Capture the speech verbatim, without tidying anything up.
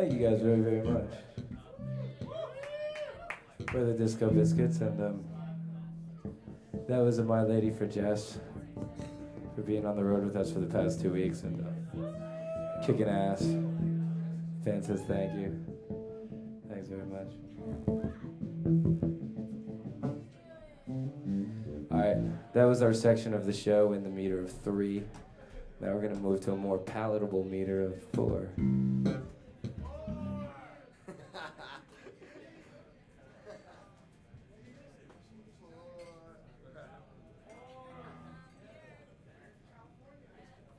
Thank you guys very, very much. We're the Disco Biscuits, and um, that was a My Lady for Jess for being on the road with us for the past two weeks and uh, kicking ass. Fan says thank you. Thanks very much. All right, that was our section of the show in the meter of three. Now we're gonna move to a more palatable meter of four.